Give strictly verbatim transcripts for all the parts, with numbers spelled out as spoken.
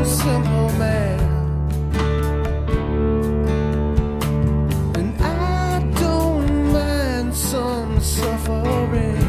simple man, and I don't mind some suffering.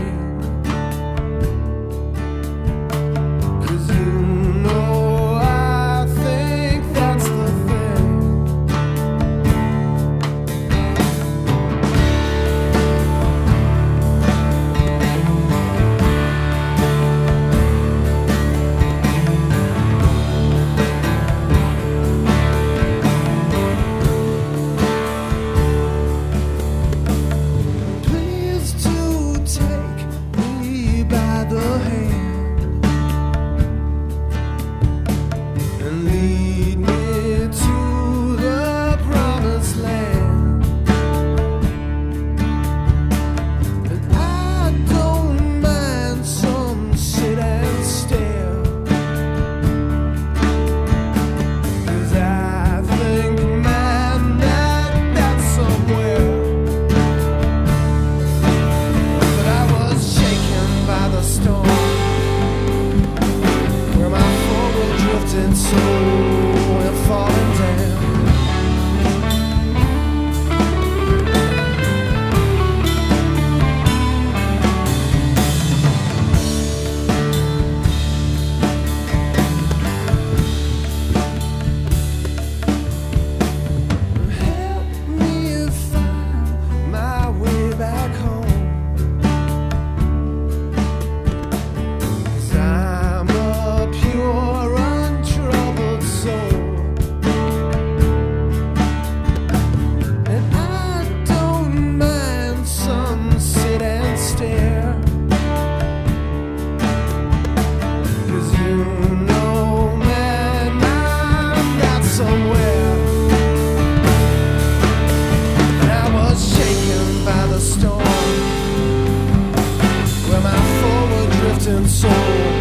So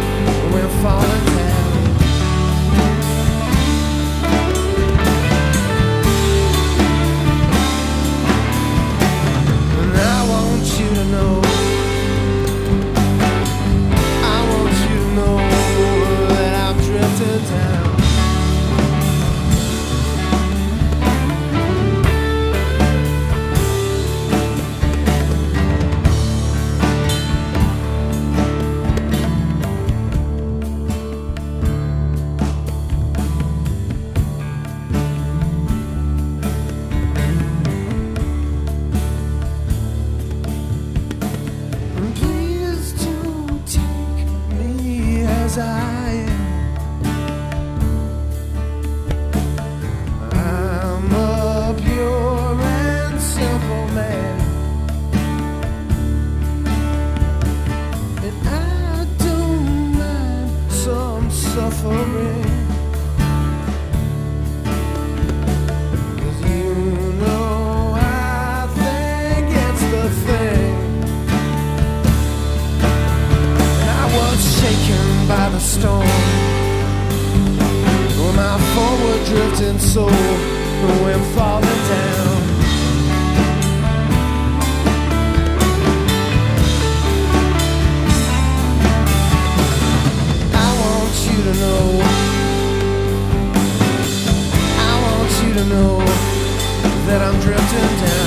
we're falling down. And I want you to know, I want you to know that I'm drifting down. I am. I'm a pure and simple man, and I don't mind some suffering, 'cause you know I think it's the thing. And I was shaken by the storm, oh, my forward drifting soul went falling down. I want you to know, I want you to know that I'm drifting down.